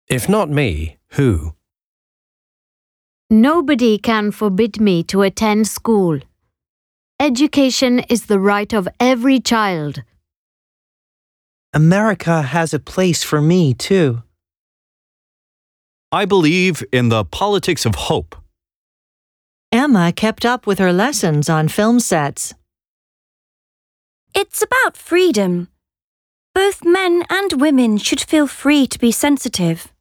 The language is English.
If not me, who? Nobody can forbid me to attend school. Education is the right of every child. America has a place for me, too. I believe in the politics of hope. Emma kept up with her lessons on film sets. It's about freedom. Both men and women should feel free to be sensitive.